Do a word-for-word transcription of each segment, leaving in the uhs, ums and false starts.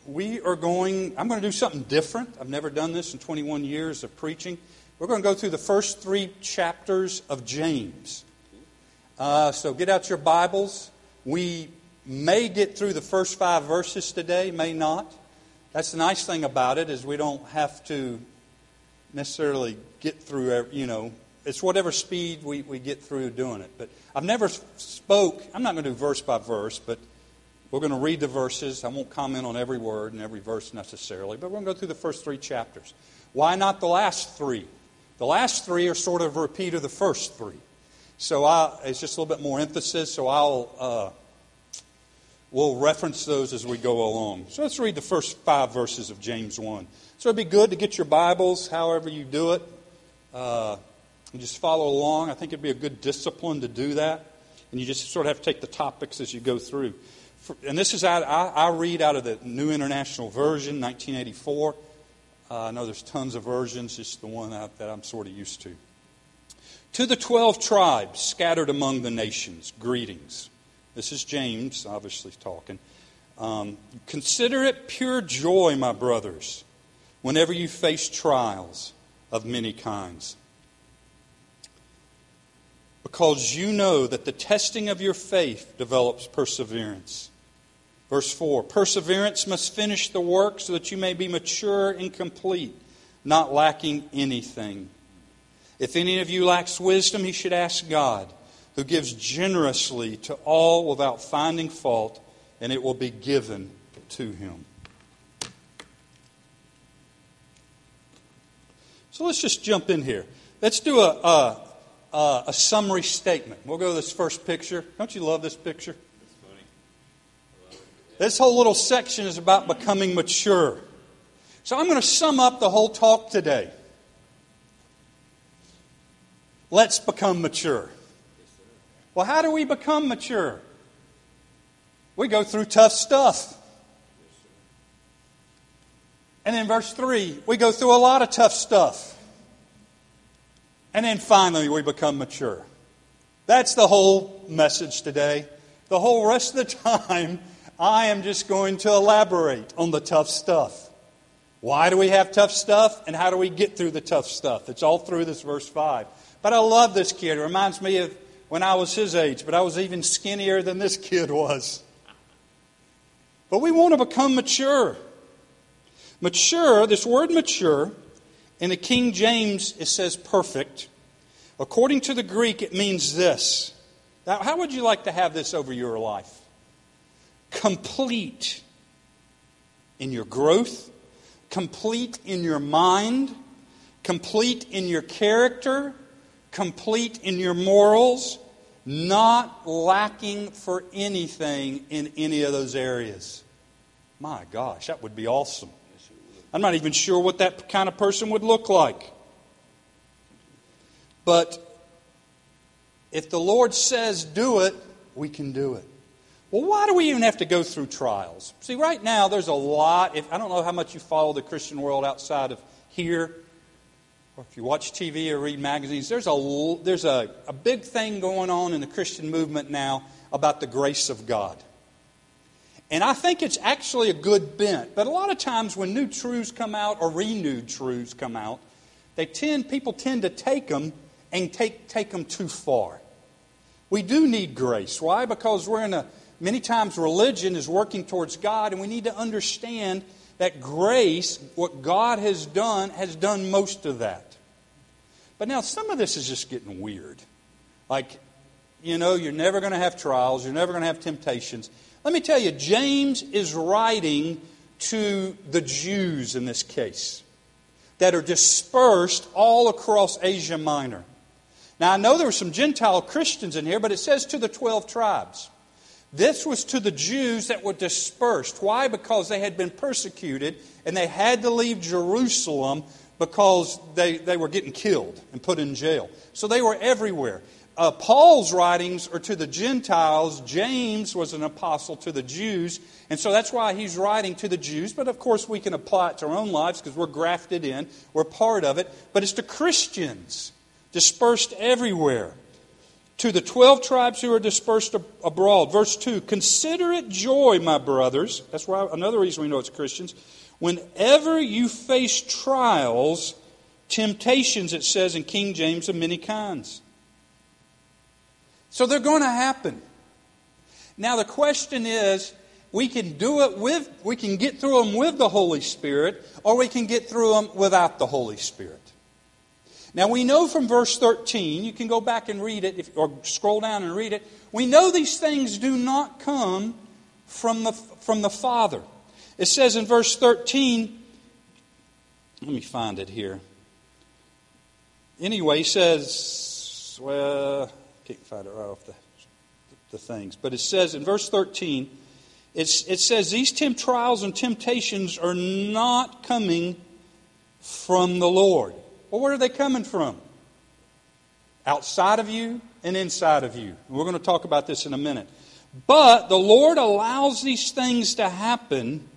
we are going, I'm going to do something different. I've never done this in twenty-one years of preaching. We're going to go through the first three chapters of James. Uh, so get out your Bibles. We may get through the first five verses today, may not. That's the nice thing about it, is we don't have to necessarily get through, you know, it's whatever speed we, we get through doing it. But I've never spoke, I'm not going to do verse by verse, but we're going to read the verses. I won't comment on every word and every verse necessarily, but we're going to go through the first three chapters. Why not the last three? The last three are sort of a repeat of the first three. So I, it's just a little bit more emphasis, so I'll uh, we'll reference those as we go along. So let's read the first five verses of James one. So it'd be good to get your Bibles, however you do it, uh, and just follow along. I think it'd be a good discipline to do that. And you just sort of have to take the topics as you go through. For, and this is, out, I, I read out of the New International Version, nineteen eighty-four. Uh, I know there's tons of versions, just the one that, that I'm sort of used to. To the twelve tribes scattered among the nations, greetings. This is James, obviously talking. Um, Consider it pure joy, my brothers, whenever you face trials of many kinds, because you know that the testing of your faith develops perseverance. Verse four, perseverance must finish the work so that you may be mature and complete, not lacking anything. If any of you lacks wisdom, he should ask God, who gives generously to all without finding fault, and it will be given to him. So let's just jump in here. Let's do a, a, a, a summary statement. We'll go to this first picture. Don't you love this picture? This whole little section is about becoming mature. So I'm going to sum up the whole talk today. Let's become mature. Well, how do we become mature? We go through tough stuff. And in verse three, we go through a lot of tough stuff. And then finally, we become mature. That's the whole message today. The whole rest of the time, I am just going to elaborate on the tough stuff. Why do we have tough stuff? And how do we get through the tough stuff? It's all through this verse five. But I love this kid. It reminds me of when I was his age, but I was even skinnier than this kid was. But we want to become mature. Mature, this word mature, in the King James it says perfect. According to the Greek, it means this. Now, how would you like to have this over your life? Complete in your growth, complete in your mind, complete in your character, complete in your morals, not lacking for anything in any of those areas. My gosh, that would be awesome. I'm not even sure what that kind of person would look like. But if the Lord says do it, we can do it. Well, why do we even have to go through trials? See, right now there's a lot. If I don't know how much you follow the Christian world outside of here, or if you watch T V or read magazines, there's a there's a, a big thing going on in the Christian movement now about the grace of God. And I think it's actually a good bent. But a lot of times when new truths come out or renewed truths come out, they tend people tend to take them and take take them too far. We do need grace. Why? Because we're in a many times religion is working towards God, and we need to understand that grace, what God has done, has done most of that. But now some of this is just getting weird. Like, you know, you're never going to have trials. You're never going to have temptations. Let me tell you, James is writing to the Jews in this case that are dispersed all across Asia Minor. Now, I know there were some Gentile Christians in here, but it says to the twelve tribes. This was to the Jews that were dispersed. Why? Because they had been persecuted and they had to leave Jerusalem because they, they were getting killed and put in jail. So they were everywhere. Uh, Paul's writings are to the Gentiles. James was an apostle to the Jews. And so that's why he's writing to the Jews. But of course we can apply it to our own lives because we're grafted in. We're part of it. But it's to Christians dispersed everywhere. To the twelve tribes who are dispersed abroad. Verse two, consider it joy, my brothers. That's why another reason we know it's Christians. Whenever you face trials, temptations, it says in King James, of many kinds. So they're going to happen. Now the question is, we can do it with, we can get through them with the Holy Spirit, or we can get through them without the Holy Spirit. Now we know from verse thirteen, you can go back and read it, if, or scroll down and read it. We know these things do not come from the, from the Father. It says in verse thirteen, let me find it here. Anyway, he says, well, I can't find it right off the, the things. But it says in verse thirteen, it's, it says, these temp trials and temptations are not coming from the Lord. Well, where are they coming from? Outside of you and inside of you. We're going to talk about this in a minute. But the Lord allows these things to happen.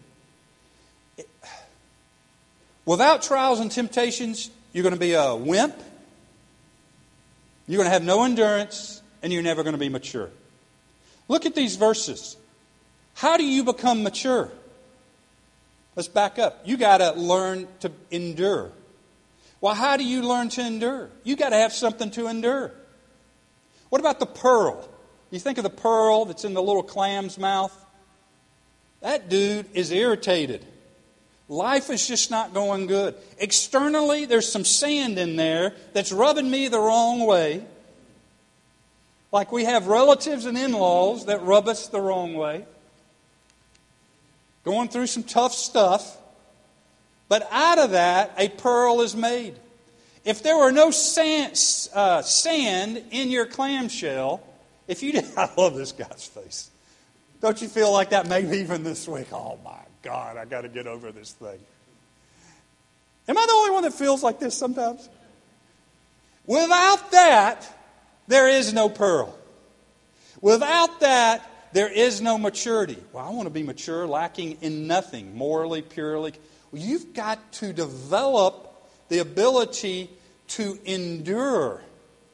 Without trials and temptations, you're going to be a wimp. You're going to have no endurance, and you're never going to be mature. Look at these verses. How do you become mature? Let's back up. You got to learn to endure. Well, how do you learn to endure? You got to have something to endure. What about the pearl? You think of the pearl that's in the little clam's mouth? That dude is irritated. Life is just not going good. Externally, there's some sand in there that's rubbing me the wrong way. Like we have relatives and in-laws that rub us the wrong way. Going through some tough stuff. But out of that, a pearl is made. If there were no sand, uh, sand in your clamshell, if you did, I love this guy's face. Don't you feel like that maybe even this week? Oh my God, I got to get over this thing. Am I the only one that feels like this sometimes? Without that, there is no pearl. Without that, there is no maturity. Well, I want to be mature, lacking in nothing, morally, purely. Well, you've got to develop the ability to endure.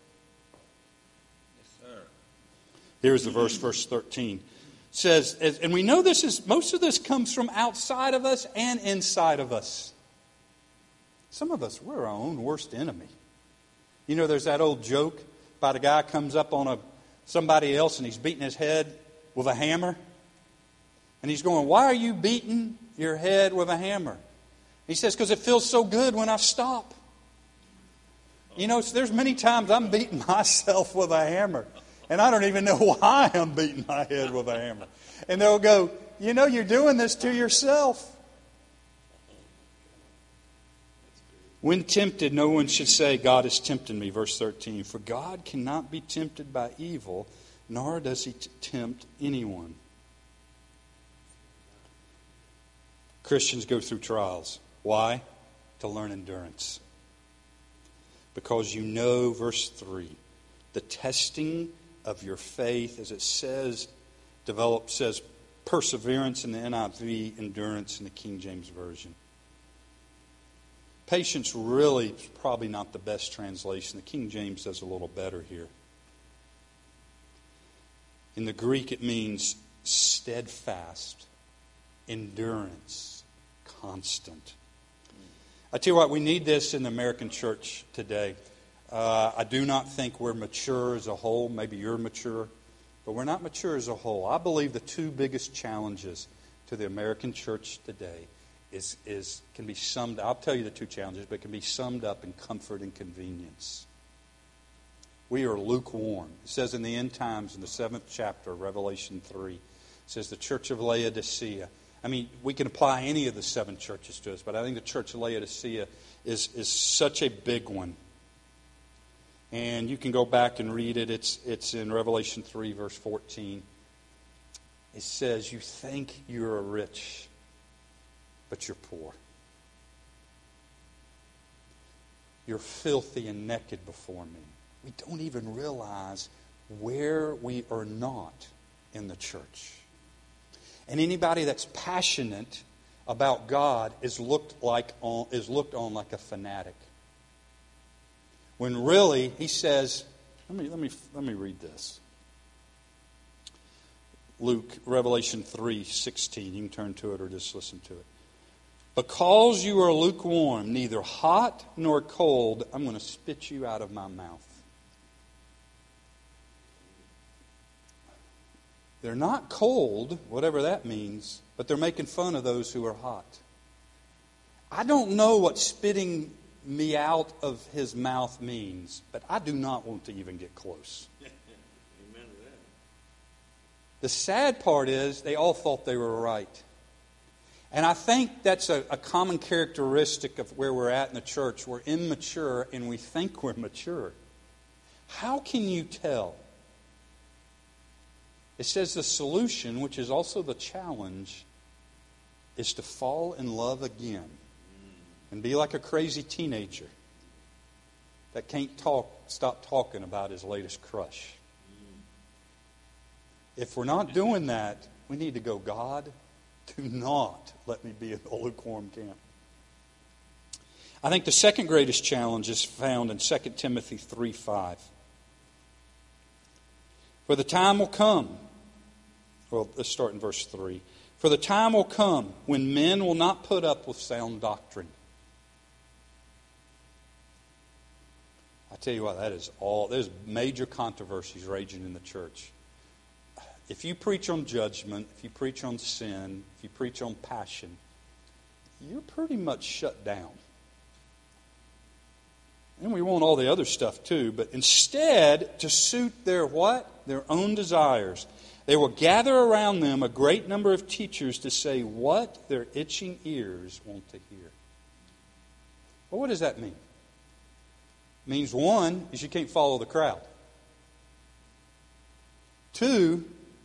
Yes, sir. Here's the verse, verse thirteen. It says, and we know this is, most of this comes from outside of us and inside of us. Some of us, we're our own worst enemy. You know, there's that old joke about a guy comes up on a somebody else and he's beating his head with a hammer. And he's going, why are you beating your head with a hammer? He says, because it feels so good when I stop. You know, there's many times I'm beating myself with a hammer. And I don't even know why I'm beating my head with a hammer. And they'll go, you know, you're doing this to yourself. When tempted, no one should say, God is tempting me. Verse thirteen, for God cannot be tempted by evil, nor does he t- tempt anyone. Christians go through trials. Why? To learn endurance. Because you know, verse three, the testing of your faith, as it says, develop, says perseverance in the N I V, endurance in the King James Version. Patience really is probably not the best translation. The King James does a little better here. In the Greek, it means steadfast, endurance, constant. I tell you what, we need this in the American church today. Uh, I do not think we're mature as a whole. Maybe you're mature, but we're not mature as a whole. I believe the two biggest challenges to the American church today is, is can be summed. I'll tell you the two challenges, but can be summed up in comfort and convenience. We are lukewarm. It says in the end times, in the seventh chapter of Revelation three, it says the church of Laodicea. I mean, we can apply any of the seven churches to us, but I think the church of Laodicea is, is such a big one. And you can go back and read it. It's, it's in Revelation three, verse fourteen. It says, you think you're rich, but you're poor. You're filthy and naked before me. We don't even realize where we are not in the church. And anybody that's passionate about God is looked like on, is looked on like a fanatic. When really, he says, Let me, let me, let me read this. Luke, Revelation three sixteen. You can turn to it or just listen to it. Because you are lukewarm, neither hot nor cold, I'm going to spit you out of my mouth. They're not cold, whatever that means, but they're making fun of those who are hot. I don't know what spitting me out of his mouth means, but I do not want to even get close. Amen to that. The sad part is they all thought they were right. And I think that's a, a common characteristic of where we're at in the church. We're immature and we think we're mature. How can you tell? It says the solution, which is also the challenge, is to fall in love again and be like a crazy teenager that can't talk, stop talking about his latest crush. If we're not doing that, we need to go, God, do not let me be in the lukewarm camp. I think the second greatest challenge is found in Second Timothy three five. For the time will come, well, let's start in verse three. For the time will come when men will not put up with sound doctrine. I tell you what, that is all, there's major controversies raging in the church. If you preach on judgment, if you preach on sin, if you preach on passion, you're pretty much shut down. And we want all the other stuff too, but instead, to suit their what? Their own desires, they will gather around them a great number of teachers to say what their itching ears want to hear. Well, what does that mean? It means one is you can't follow the crowd. Two,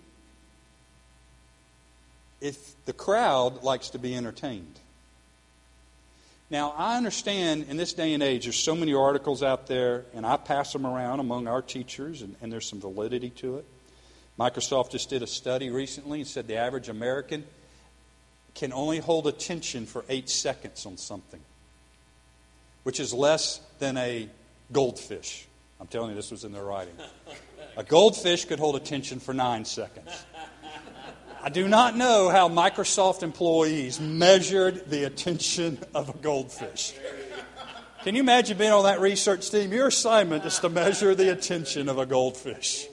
if the crowd likes to be entertained. Now, I understand in this day and age, there's so many articles out there, and I pass them around among our teachers, and, and there's some validity to it. Microsoft just did a study recently and said the average American can only hold attention for eight seconds on something, which is less than a goldfish. I'm telling you, this was in their writing. A goldfish could hold attention for nine seconds. I do not know how Microsoft employees measured the attention of a goldfish. Can you imagine being on that research team? Your assignment is to measure the attention of a goldfish.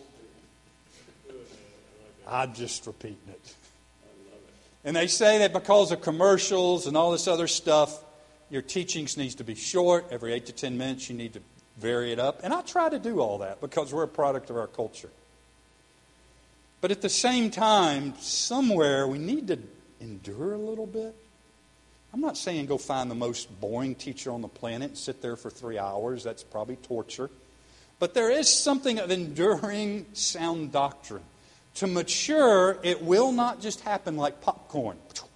I'm just repeating it. And they say that because of commercials and all this other stuff, your teachings needs to be short. Every eight to ten minutes you need to vary it up. And I try to do all that because we're a product of our culture. But at the same time, somewhere we need to endure a little bit. I'm not saying go find the most boring teacher on the planet and sit there for three hours. That's probably torture. But there is something of enduring sound doctrine. To mature, it will not just happen like popcorn.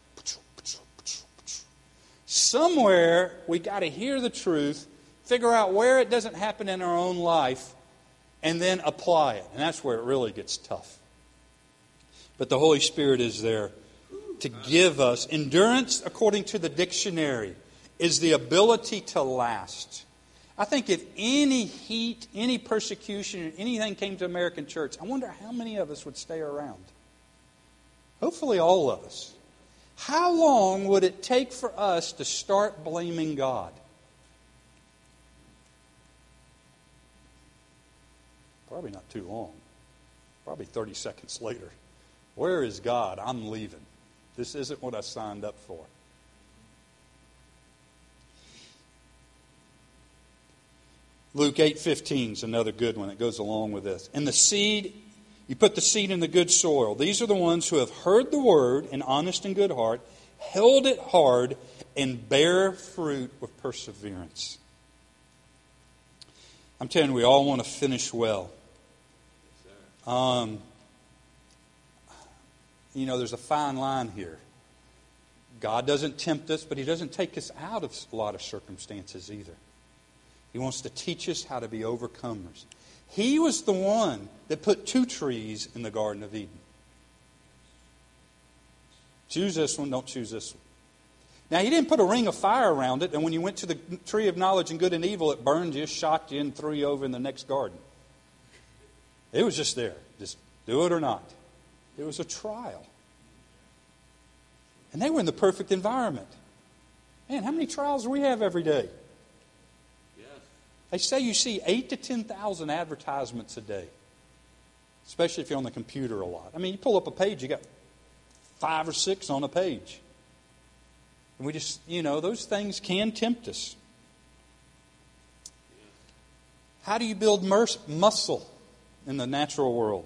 Somewhere we got to hear the truth, figure out where it doesn't happen in our own life, and then apply it. And that's where it really gets tough. But the Holy Spirit is there to give us endurance, according to the dictionary, is the ability to last. I think if any heat, any persecution, anything came to American church, I wonder how many of us would stay around. Hopefully all of us. How long would it take for us to start blaming God? Probably not too long. Probably thirty seconds later. Where is God? I'm leaving. This isn't what I signed up for. Luke eight fifteen is another good one that goes along with this. And the seed, you put the seed in the good soil. These are the ones who have heard the word in honest and good heart, held it hard, and bear fruit with perseverance. I'm telling you, we all want to finish well. Um, you know, there's a fine line here. God doesn't tempt us, but He doesn't take us out of a lot of circumstances either. He wants to teach us how to be overcomers. He was the one that put two trees in the Garden of Eden. Choose this one, don't choose this one. Now, He didn't put a ring of fire around it, and when you went to the tree of knowledge and good and evil, it burned you, shocked you, and threw you over in the next garden. It was just there. Just do it or not. It was a trial. And they were in the perfect environment. Man, how many trials do we have every day? Yes. They say you see eight to ten thousand advertisements a day. Especially if you're on the computer a lot. I mean, you pull up a page, you got five or six on a page. And we just, you know, those things can tempt us. How do you build mus- muscle in the natural world?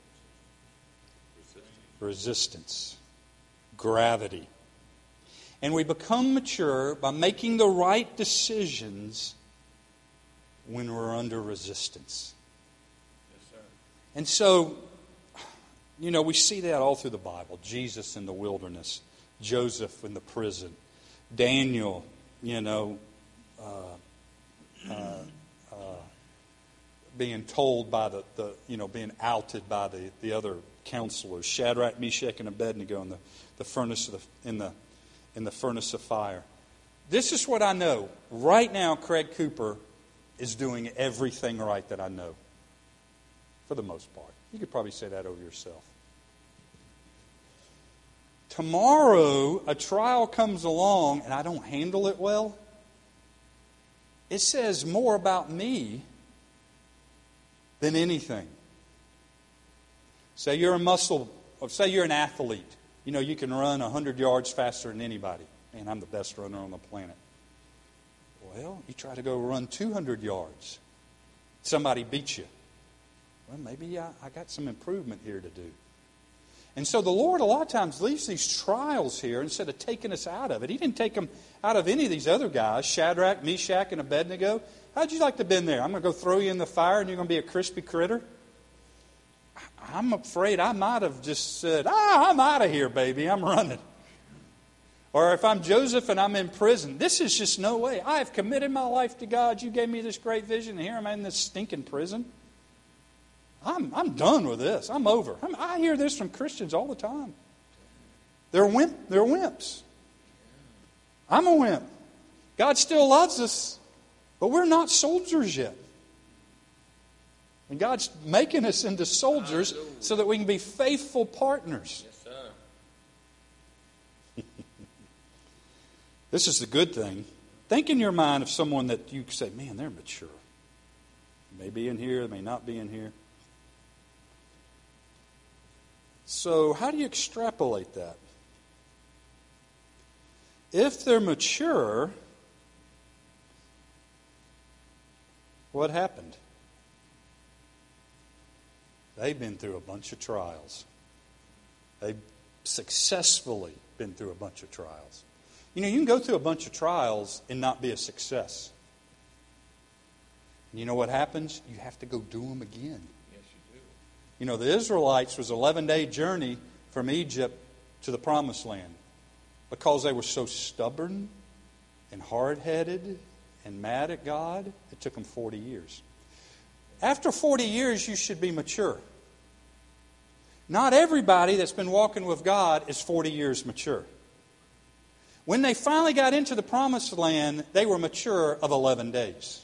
Resistance. Gravity. And we become mature by making the right decisions when we're under resistance. And so, you know, we see that all through the Bible. Jesus in the wilderness, Joseph in the prison, Daniel, you know, uh, uh, uh, being told by the, the, you know, being outed by the, the other counselors, Shadrach, Meshach, and Abednego in the, the furnace of the, in the in the furnace of fire. This is what I know. Right now, Craig Cooper is doing everything right that I know. For the most part. You could probably say that over yourself. Tomorrow, a trial comes along and I don't handle it well. It says more about me than anything. Say you're a muscle, or say you're an athlete. You know, you can run one hundred yards faster than anybody. Man, I'm the best runner on the planet. Well, you try to go run two hundred yards. Somebody beats you. Well, maybe I, I got some improvement here to do. And so the Lord a lot of times leaves these trials here instead of taking us out of it. He didn't take them out of any of these other guys, Shadrach, Meshach, and Abednego. How'd you like to have been there? I'm going to go throw you in the fire and you're going to be a crispy critter? I'm afraid I might have just said, ah, I'm out of here, baby. I'm running. Or if I'm Joseph and I'm in prison, this is just no way. I have committed my life to God. You gave me this great vision, and here I'm in this stinking prison. I'm I'm done with this. I'm over. I'm, I hear this from Christians all the time. They're wimp. They're wimps. I'm a wimp. God still loves us, but we're not soldiers yet. And God's making us into soldiers so that we can be faithful partners. Yes, sir. This is the good thing. Think in your mind of someone that you say, man, they're mature. They may be in here, they may not be in here. So how do you extrapolate that? If they're mature, what happened? They've been through a bunch of trials. They've successfully been through a bunch of trials. You know, you can go through a bunch of trials and not be a success. And you know what happens? You have to go do them again. You know, the Israelites was an eleven-day journey from Egypt to the Promised Land because they were so stubborn and hard-headed and mad at God. It took them forty years. After forty years, you should be mature. Not everybody that's been walking with God is forty years mature. When they finally got into the Promised Land, they were mature of eleven days.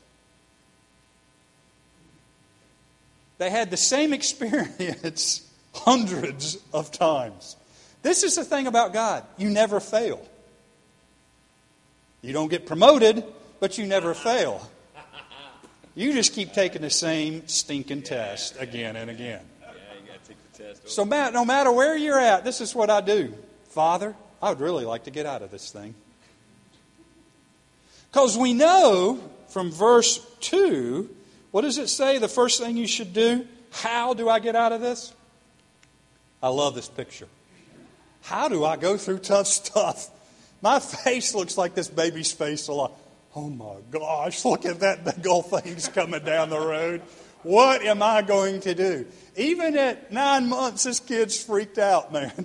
They had the same experience hundreds of times. This is the thing about God. You never fail. You don't get promoted, but you never fail. You just keep taking the same stinking test again and again. Yeah, you got to take the test. So Matt, no matter where you're at, this is what I do. Father, I would really like to get out of this thing. Because we know from verse two, what does it say? The first thing you should do? How do I get out of this? I love this picture. How do I go through tough stuff? My face looks like this baby's face a lot. Oh my gosh, look at that big old thing's coming down the road. What am I going to do? Even at nine months, this kid's freaked out, man.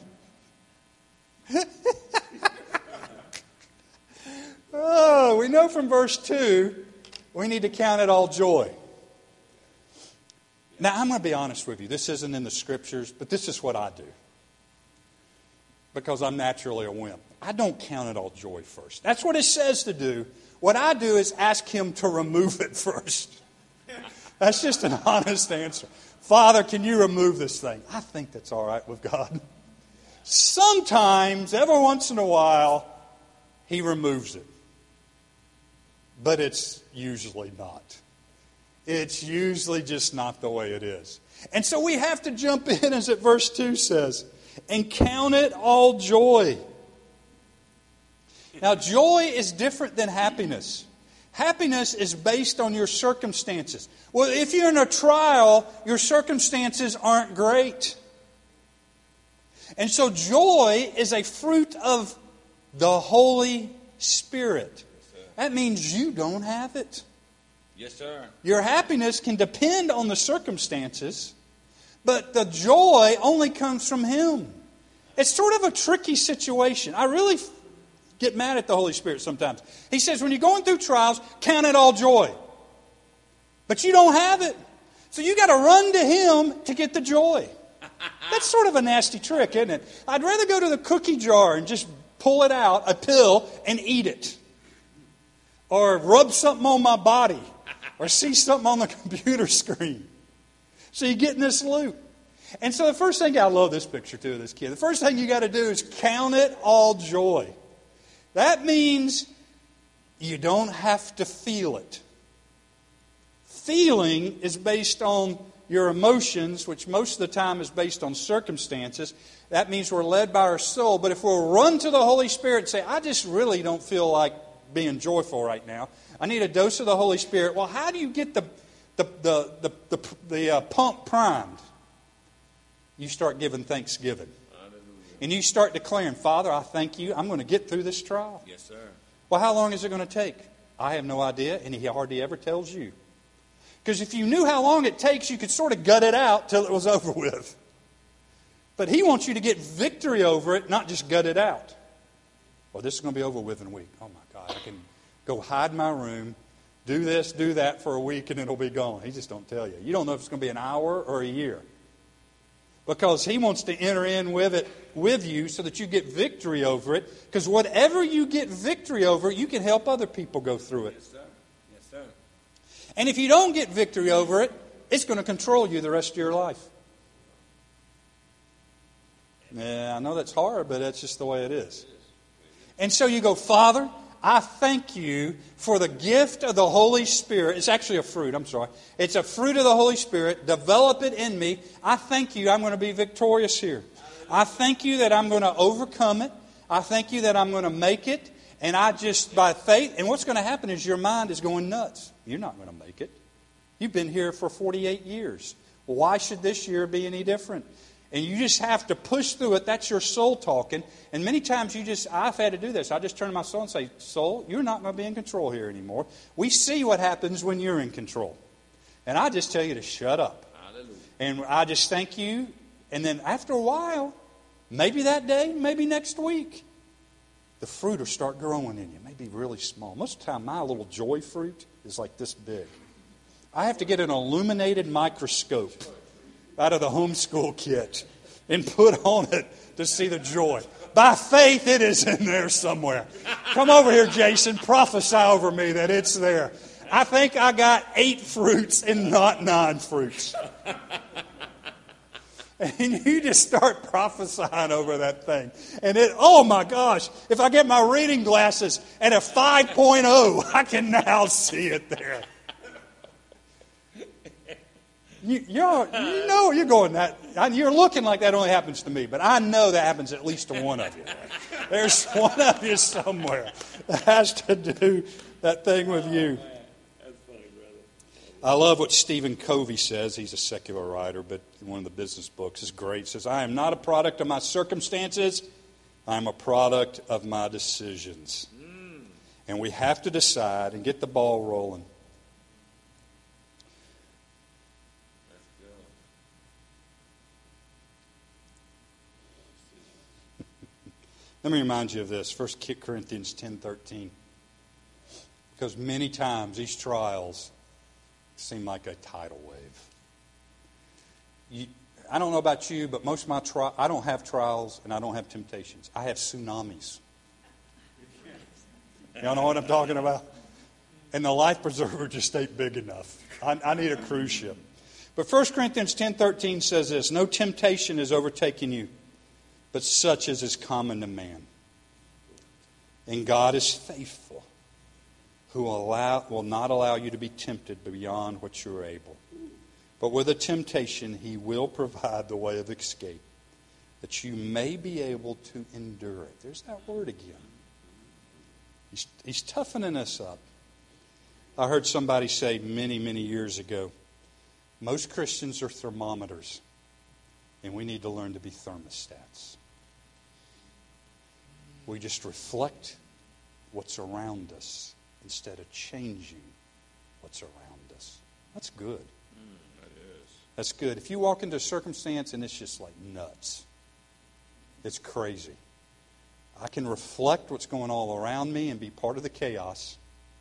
Oh, we know from verse two, we need to count it all joy. Now, I'm going to be honest with you. This isn't in the Scriptures, but this is what I do. Because I'm naturally a wimp. I don't count it all joy first. That's what it says to do. What I do is ask Him to remove it first. That's just an honest answer. Father, can you remove this thing? I think that's all right with God. Sometimes, every once in a while, He removes it. But it's usually not. It's usually just not the way it is. And so we have to jump in, as it verse two says, and count it all joy. Now, joy is different than happiness. Happiness is based on your circumstances. Well, if you're in a trial, your circumstances aren't great. And so joy is a fruit of the Holy Spirit. That means you don't have it. Yes, sir. Your happiness can depend on the circumstances, but the joy only comes from Him. It's sort of a tricky situation. I really get mad at the Holy Spirit sometimes. He says, when you're going through trials, count it all joy. But you don't have it. So you got to run to Him to get the joy. That's sort of a nasty trick, isn't it? I'd rather go to the cookie jar and just pull it out, a pill, and eat it. Or rub something on my body. Or see something on the computer screen. So you get in this loop. And so the first thing, I love this picture too of this kid. The first thing you got to do is count it all joy. That means you don't have to feel it. Feeling is based on your emotions, which most of the time is based on circumstances. That means we're led by our soul. But if we'll run to the Holy Spirit and say, I just really don't feel like being joyful right now. I need a dose of the Holy Spirit. Well, how do you get the the the the, the, the uh, pump primed? You start giving thanksgiving. Hallelujah. And you start declaring, Father, I thank you. I'm going to get through this trial. Yes, sir. Well, how long is it going to take? I have no idea, and He hardly ever tells you. Because if you knew how long it takes, you could sort of gut it out till it was over with. But He wants you to get victory over it, not just gut it out. Well, this is going to be over with in a week. Oh, my God, I can go hide in my room, do this, do that for a week, and it'll be gone. He just don't tell you. You don't know if it's going to be an hour or a year. Because He wants to enter in with it with you so that you get victory over it. Because whatever you get victory over, you can help other people go through it. Yes, sir. Yes, sir. And if you don't get victory over it, it's going to control you the rest of your life. Yeah, I know that's hard, but that's just the way it is. And so you go, Father, I thank you for the gift of the Holy Spirit. It's actually a fruit, I'm sorry. It's a fruit of the Holy Spirit. Develop it in me. I thank you I'm going to be victorious here. I thank you that I'm going to overcome it. I thank you that I'm going to make it. And I just, by faith, and what's going to happen is your mind is going nuts. You're not going to make it. You've been here for forty-eight years. Well, why should this year be any different? And you just have to push through it. That's your soul talking. And many times you just, I've had to do this. I just turn to my soul and say, soul, you're not going to be in control here anymore. We see what happens when you're in control. And I just tell you to shut up. Hallelujah. And I just thank you. And then after a while, maybe that day, maybe next week, the fruit will start growing in you. Maybe really small. Most of the time, my little joy fruit is like this big. I have to get an illuminated microscope out of the homeschool kit and put on it to see the joy. By faith, it is in there somewhere. Come over here, Jason. Prophesy over me that it's there. I think I got eight fruits and not nine fruits. And you just start prophesying over that thing. And it, oh my gosh, if I get my reading glasses at a five point oh, I can now see it there. You, you're, you know you're going that. You're looking like that only happens to me, but I know that happens at least to one of you. There's one of you somewhere that has to do that thing with you. I love what Stephen Covey says. He's a secular writer, but one of the business books is great. He says, I am not a product of my circumstances. I am a product of my decisions. Mm. And we have to decide and get the ball rolling. Let me remind you of this, First Corinthians ten thirteen. Because many times these trials seem like a tidal wave. You, I don't know about you, but most of my tri- I don't have trials and I don't have temptations. I have tsunamis. Y'all know what I'm talking about? And the life preserver just ain't big enough. I, I need a cruise ship. But First Corinthians ten thirteen says this, no temptation is overtaking you, but such as is common to man. And God is faithful, who will, allow, will not allow you to be tempted beyond what you are able. But with a temptation, He will provide the way of escape, that you may be able to endure it. There's that word again. He's, he's toughening us up. I heard somebody say many, many years ago, most Christians are thermometers, and we need to learn to be thermostats. We just reflect what's around us instead of changing what's around us. That's good. Mm, that is. That's good. If you walk into a circumstance and it's just like nuts, it's crazy, I can reflect what's going on all around me and be part of the chaos.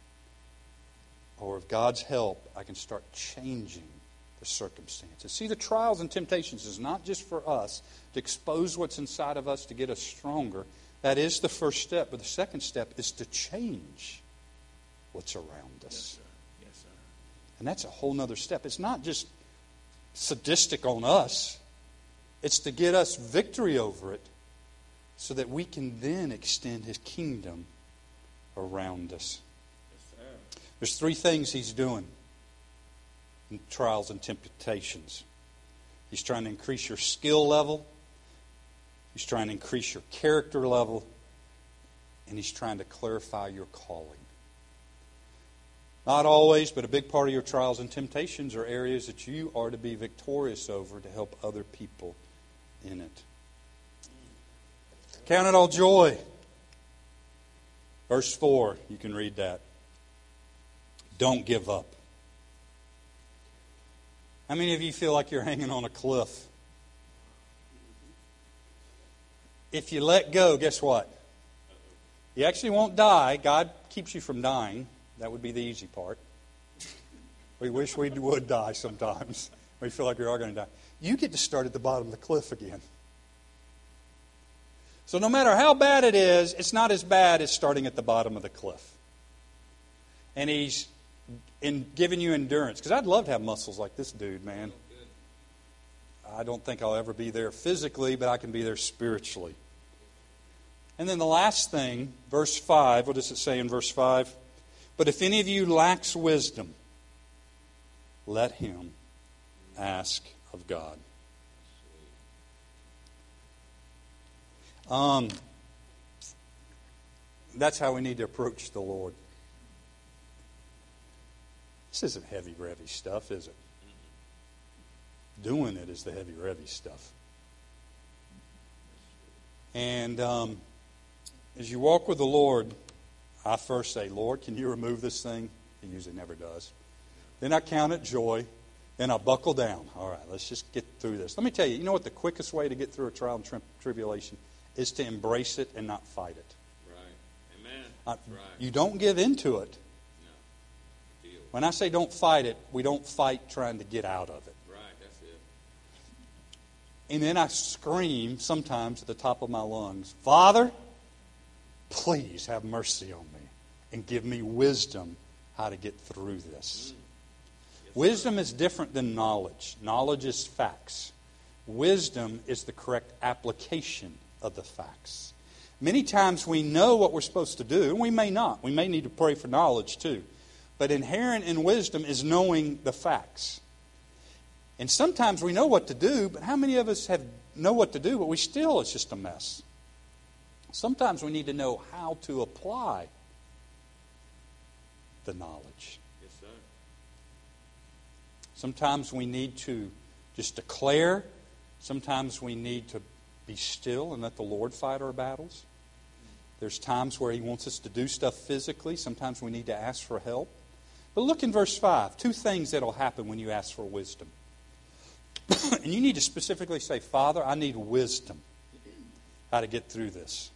Or with God's help, I can start changing the circumstances. See, the trials and temptations is not just for us to expose what's inside of us to get us stronger. That is the first step. But the second step is to change what's around us. Yes, sir. Yes, sir. And that's a whole other step. It's not just sadistic on us. It's to get us victory over it so that we can then extend His kingdom around us. Yes, sir. There's three things He's doing in trials and temptations. He's trying to increase your skill level. He's trying to increase your character level. And He's trying to clarify your calling. Not always, but a big part of your trials and temptations are areas that you are to be victorious over to help other people in it. Count it all joy. Verse four, you can read that. Don't give up. How many of you feel like you're hanging on a cliff? If you let go, guess what? You actually won't die. God keeps you from dying. That would be the easy part. We wish we would die sometimes. We feel like we are going to die. You get to start at the bottom of the cliff again. So no matter how bad it is, it's not as bad as starting at the bottom of the cliff. And He's in giving you endurance. Because I'd love to have muscles like this dude, man. I don't think I'll ever be there physically, but I can be there spiritually. And then the last thing, verse five, what does it say in verse five? But if any of you lacks wisdom, let him ask of God. Um, that's how we need to approach the Lord. This isn't heavy, revy stuff, is it? Doing it is the heavy, revy stuff. And um, as you walk with the Lord, I first say, Lord, can you remove this thing? He usually never does. Then I count it joy. Then I buckle down. All right, let's just get through this. Let me tell you, you know what the quickest way to get through a trial and tri- tribulation is to embrace it and not fight it. Right. Amen. Uh, That's right. You don't give into it. No. Deal. When I say don't fight it, we don't fight trying to get out of it. Right. That's it. And then I scream sometimes at the top of my lungs, Father, please have mercy on me and give me wisdom how to get through this. Mm. Yes, Wisdom is different than knowledge. Knowledge is facts. Wisdom is the correct application of the facts. Many times we know what we're supposed to do, and we may not. We may need to pray for knowledge too. But inherent in wisdom is knowing the facts. And sometimes we know what to do, but how many of us have know what to do, but we still, it's just a mess. Sometimes we need to know how to apply the knowledge. Yes, sir. Sometimes we need to just declare. Sometimes we need to be still and let the Lord fight our battles. There's times where He wants us to do stuff physically. Sometimes we need to ask for help. But look in verse five. Two things that will happen when you ask for wisdom. And you need to specifically say, Father, I need wisdom how to get through this.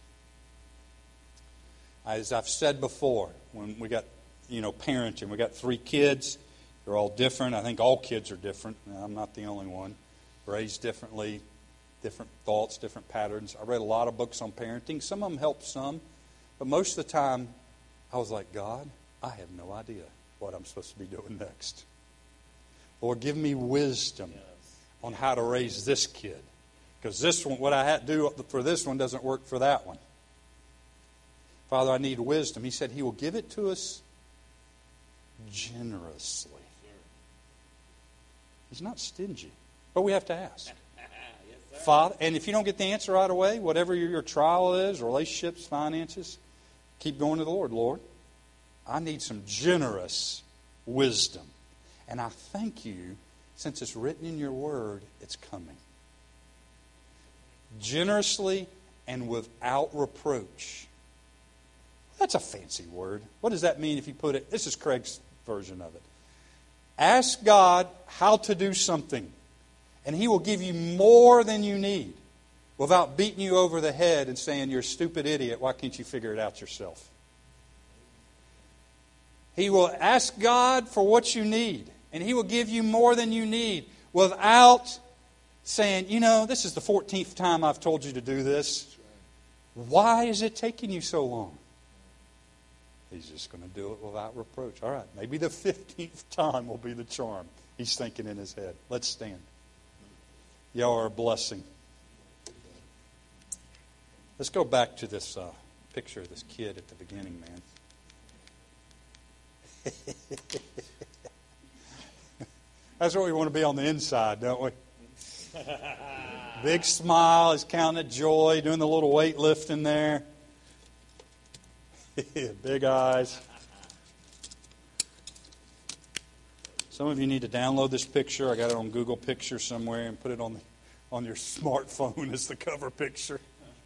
As I've said before, when we got, you know, parenting, we got three kids. They're all different. I think all kids are different. I'm not the only one. Raised differently, different thoughts, different patterns. I read a lot of books on parenting. Some of them help some. But most of the time, I was like, God, I have no idea what I'm supposed to be doing next. Lord, give me wisdom on how to raise this kid. Because this one, what I had to do for this one doesn't work for that one. Father, I need wisdom. He said He will give it to us generously. He's not stingy. But we have to ask. Father, and if you don't get the answer right away, whatever your, your trial is, relationships, finances, keep going to the Lord. Lord, I need some generous wisdom. And I thank you, since it's written in your word, it's coming. Generously and without reproach. That's a fancy word. What does that mean if you put it? This is Craig's version of it. Ask God how to do something, and He will give you more than you need without beating you over the head and saying, you're a stupid idiot, why can't you figure it out yourself? He will ask God for what you need, and He will give you more than you need without saying, you know, this is the fourteenth time I've told you to do this. Why is it taking you so long? He's just going to do it without reproach. All right, maybe the fifteenth time will be the charm. He's thinking in his head. Let's stand. Y'all are a blessing. Let's go back to this uh, picture of this kid at the beginning, man. That's what we want to be on the inside, don't we? Big smile, he's counting at joy, doing the little weightlifting there. Big eyes. Some of you need to download this picture. I got it on Google Pictures somewhere and put it on the, on your smartphone as the cover picture.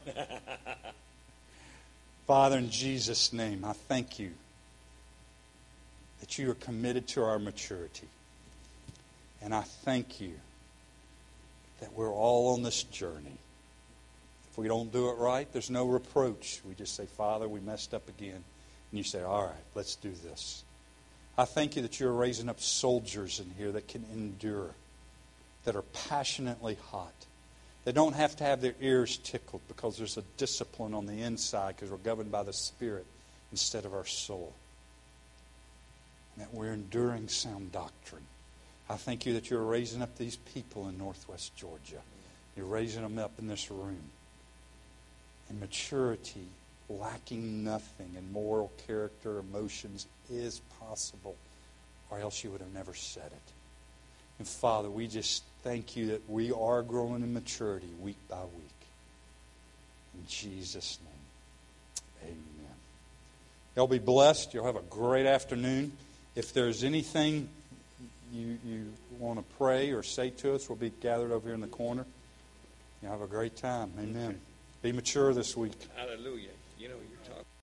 Father, in Jesus' name, I thank you that you are committed to our maturity. And I thank you that we're all on this journey. If we don't do it right, there's no reproach. We just say, Father, we messed up again. And you say, all right, let's do this. I thank you that you're raising up soldiers in here that can endure, that are passionately hot. They don't have to have their ears tickled because there's a discipline on the inside because we're governed by the Spirit instead of our soul. And that we're enduring sound doctrine. I thank you that you're raising up these people in Northwest Georgia. You're raising them up in this room. And maturity, lacking nothing in moral character, emotions, is possible, or else you would have never said it. And Father, we just thank you that we are growing in maturity week by week. In Jesus' name, amen. Y'all be blessed. You'll have a great afternoon. If there's anything you, you want to pray or say to us, we'll be gathered over here in the corner. You have a great time. Amen. Be mature this week. Hallelujah. You know,